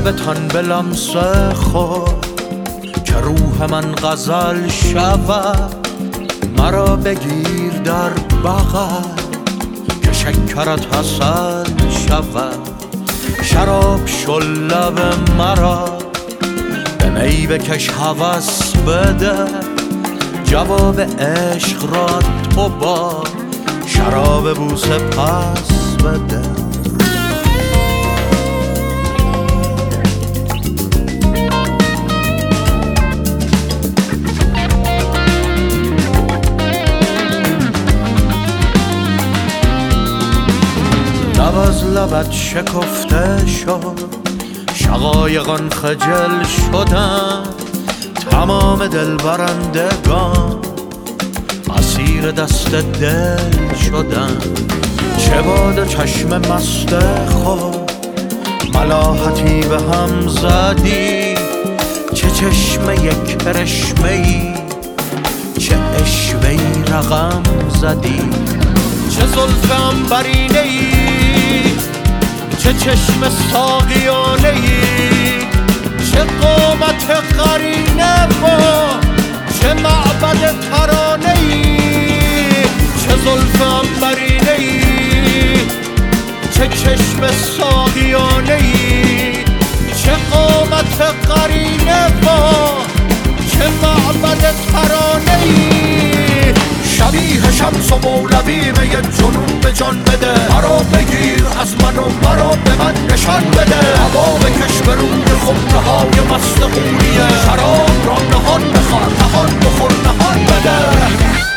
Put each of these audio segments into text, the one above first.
لبتان به لمس خود که روح من غزل شود. مرا بگیر در بغل که شکرت حاصل شود. شراب شل لب مرا به می بکش هوس بده. جواب عشق را تو با شراب بوسه پس بده. لب از لبت شکفته شد، شقایقان خجل شدن. تمام دل برندگان اسیر دست دل شدن. چه باد چشم مست خود ملاحتی به هم زدی. چه چشم یک کرشمه ای، چه اشوهی رقم زدی. چه زلف عنبرینه ای، چه چشم ساقیانه ای. چه قامت قرینه و چه معبد ترانه ای. چه زلف عنبرینه ای، چه چشم ساقیانه ای. چه قامت قرینه و چه معبد ترانه ای. شبیه شمس و مولوی می جنون به جان بده. مرا بگیر از من و مرا به من نشان بده. هوا بکش به روی خمره های مست غوریه. شراب را نهان بخور نهان بخور نهان بده.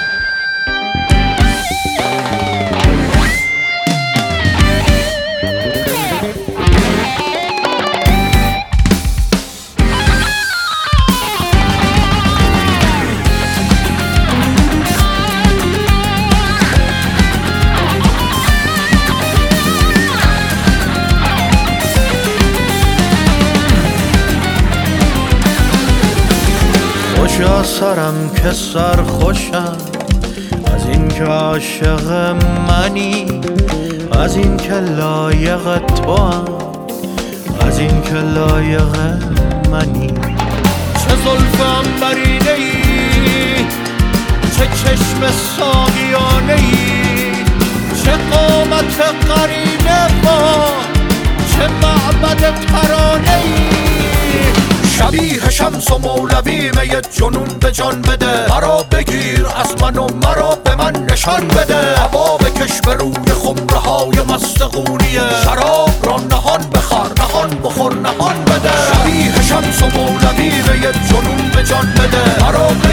خوشا سرم که سر خوشم از این که عاشق منی. از این که لایق تو هم، از این که لایق منی. چه زلف عنبرینه ای، چه چشم ساقیانه ای. چه قامت قرینه با چه معبد ترانه ای. شبیه شمس و مولوی می جنون به جان بده. مرا بگیر از من و مرا به من نشان بده. هوا بکش به روی خمره های مست غوریه. شراب را نهان بخور نهان بخور نهان بده. شبیه شمس و مولوی می جنون به جان بده. مرا